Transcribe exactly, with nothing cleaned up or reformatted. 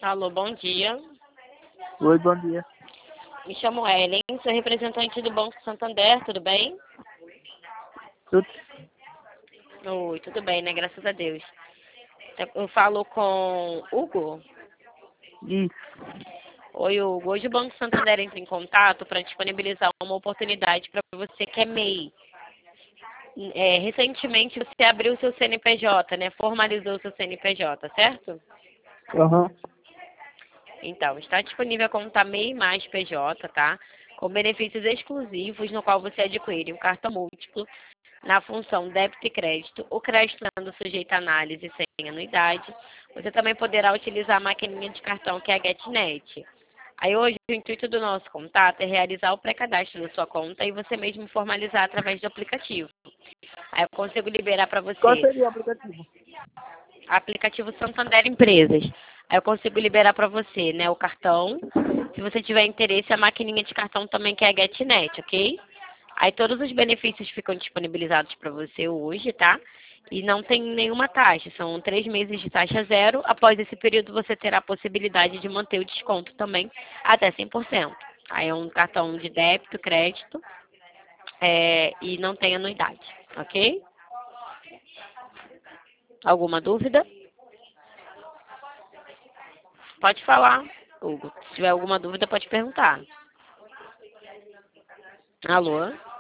Alô, bom dia. Oi, bom dia. Me chamo Ellen, sou representante do Banco Santander, tudo bem? Tudo? Oi, tudo bem, né? Graças a Deus. Eu falo com Hugo. Isso. Oi, Hugo. Hoje o Banco Santander entra em contato para disponibilizar uma oportunidade para você que é M E I. É, recentemente você abriu o seu C N P J, né? Formalizou o seu C N P J, certo? Aham. Então, está disponível a conta M E I mais P J, tá? Com benefícios exclusivos, no qual você adquire um cartão múltiplo na função débito e crédito, o crédito sendo sujeito a análise sem anuidade. Você também poderá utilizar a maquininha de cartão que é a GetNet. Aí hoje o intuito do nosso contato é realizar o pré-cadastro da sua conta e você mesmo formalizar através do aplicativo. Aí eu consigo liberar para Qual você seria o aplicativo? aplicativo Santander Empresas. Aí eu consigo liberar para você, né, o cartão. Se você tiver interesse, a maquininha de cartão também que é a GetNet, ok? Aí todos os benefícios ficam disponibilizados para você hoje, tá? E não tem nenhuma taxa, são três meses de taxa zero. Após esse período, você terá a possibilidade de manter o desconto também até cem por cento. Aí é um cartão de débito, crédito, é, e não tem anuidade, ok? Alguma dúvida? Pode falar, Hugo. Se tiver alguma dúvida, pode perguntar. Alô?